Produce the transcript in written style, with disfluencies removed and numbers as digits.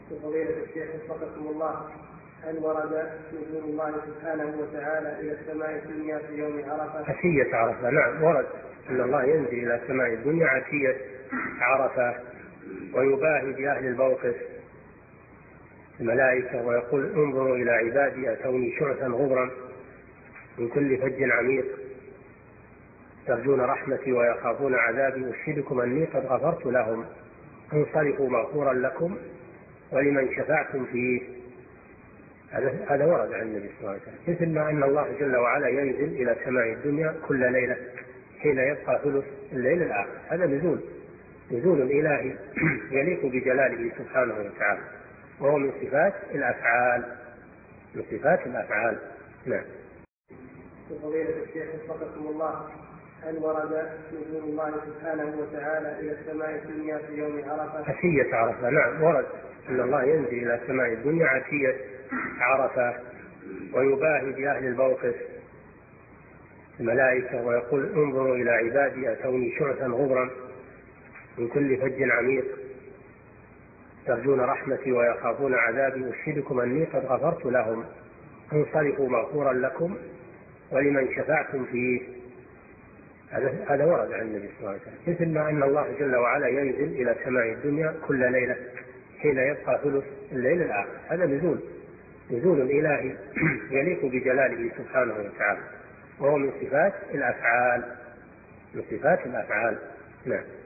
فضيلة الشيخ وفقكم الله، هل ورد نزول الله سبحانه وتعالى إلى السماء الدنيا في يوم عرفة؟ عشية عرفة، نعم ورد أن الله ينزل إلى السماء الدنيا عشية عرفة ويباهي بأهل الموقف الملائكة ويقول انظروا إلى عبادي أتوني شعثا غبرا من كل فج عميق يرجون رحمتي ويخافون عذابي أشهدكم أني قد غفرت لهم انصرفوا مغفورا لكم ولمن شفعتم فيه. هذا ورد عن النبي صلى الله عليه وسلم. مثل ما أن الله جل وعلا ينزل إلى سماء الدنيا كل ليلة حين يبقى ثلث الليل الآخر، هذا نزول إلهي يليق بجلاله سبحانه وتعالى، وهو من صفات الأفعال. نعم. فضيلة الشيخ وفقكم الله، هل ورد نزول الله سبحانه وتعالى إلى السماء الدنيا في يوم عرفة؟ عشية عرفة، نعم ورد أن الله ينزل إلى السماء الدنيا عشية عرفة ويباهي بأهل الموقف الملائكة ويقول انظروا إلى عبادي أتوني شعثا غبرا من كل فج عميق يرجون رحمتي ويخافون عذابي أشهدكم أني قد غفرت لهم انصرفوا مغفورا لكم ولمن شفعتم فيه. هذا ورد عن النبي صلى الله عليه وسلم. مثل ما أن الله جل وعلا ينزل إلى سماء الدنيا كل ليلة حين يبقى ثلث الليل الآخر، هذا نزول إلهي يليق بجلاله سبحانه وتعالى، وهو من صفات الأفعال. نعم.